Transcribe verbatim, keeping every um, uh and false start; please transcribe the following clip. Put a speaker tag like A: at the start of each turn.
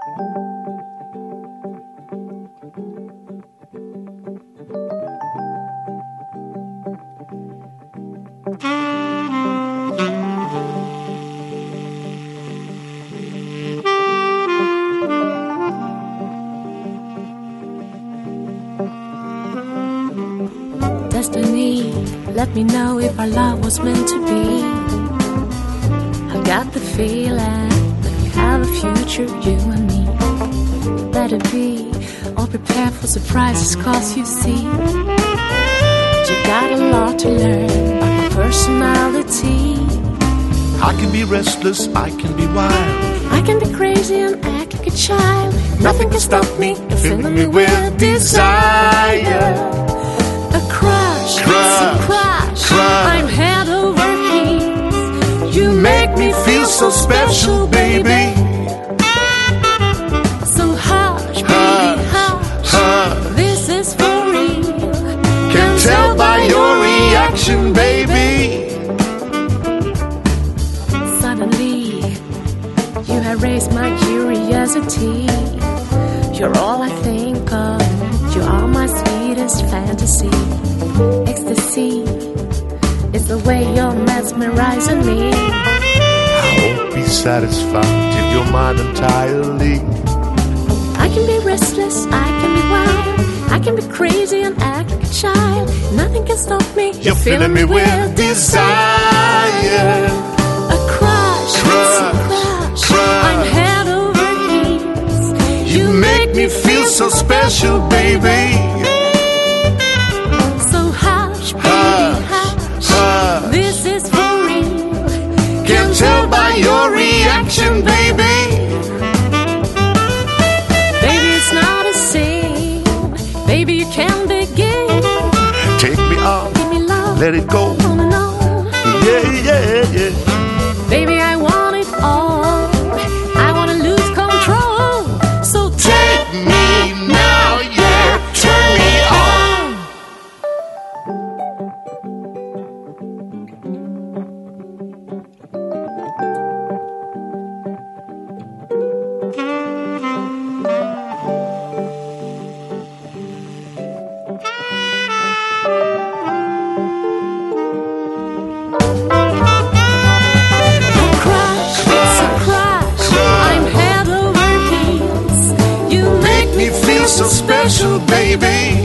A: Destiny, let me know if our love was meant to be. I've got the feeling that we have a future, you and me. Let it be, or prepare for surprises, cause you see, you got a lot to learn about my personality.
B: I can be restless, I can be wild,
A: I can be crazy and act like a child. Nothing can stop me, filling me with desire. A crush,
B: Crush,
A: a crush,
B: crush.
A: I'm head over heels. You
B: make me feel so special, baby.
A: So hush, baby, hush,
B: hush.
A: This is for real.
B: Can tell by your reaction, baby.
A: Suddenly, you have raised my curiosity. You're all I think of. You are my sweetest fantasy. Ecstasy is the way you're mesmerizing me.
B: I won't be satisfied till you're mine entirely.
A: I can be restless, I can be wild, I can be crazy and act like a child. Nothing can stop me.
B: You're, You're filling me with desire.
A: A crush,
B: crush,
A: a crush,
B: crush.
A: I'm head over heels.
B: You, you make me feel so special, baby.
A: So hush, baby, hush, hush. This is for real.
B: Can tell by your reaction, baby.
A: Baby, it's not a sin. Baby, you can begin.
B: Take me on,
A: give me love,
B: let it go.
A: On and on.
B: Yeah, yeah, yeah.
A: Baby, I want it all. I want to lose control. So take me now, yeah, turn me on.
B: So special, baby.